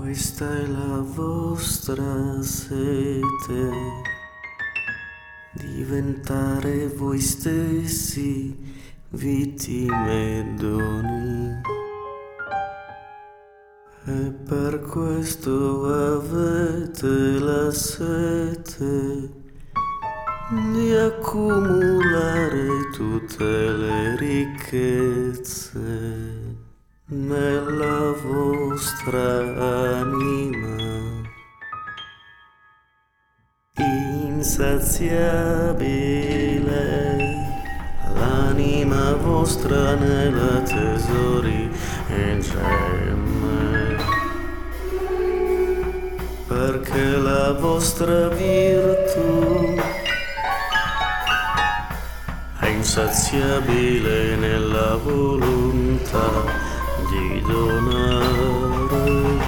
Questa è la vostra sete, diventare voi stessi vittime e doni. E per questo avete la sete di accumulare tutte le ricchezze nella vostra anima insaziabile, l'anima vostra nella tesori e gemme, perché la vostra virtù è insaziabile nella volontà di donare.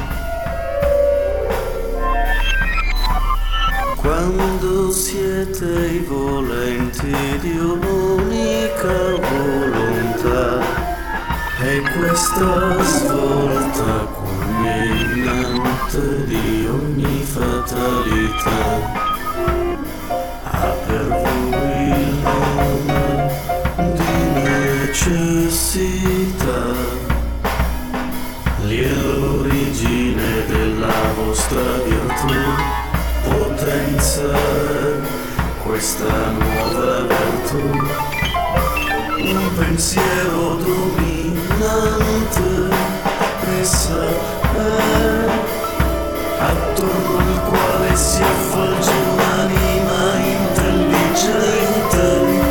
Quando siete i volenti di un'unica volontà, è questa svolta culminante di ogni fatalità. Ha per voi il nome di necessità, l'origine della vostra virtù, potenza, questa nuova virtù, un pensiero dominante, essa è, attorno al quale si avvolge un'anima intelligente,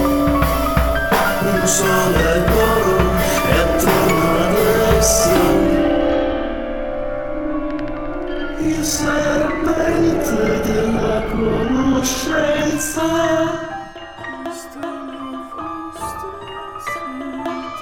un sole d'oro e attorno ad essa il serpente della conoscenza. Questa è la vostra sete.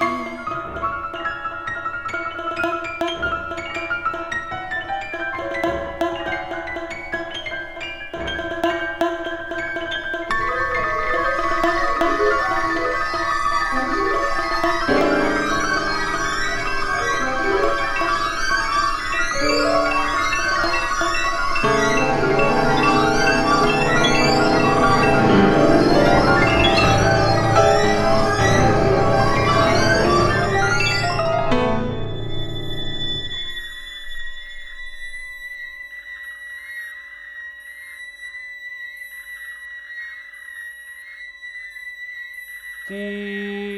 Ti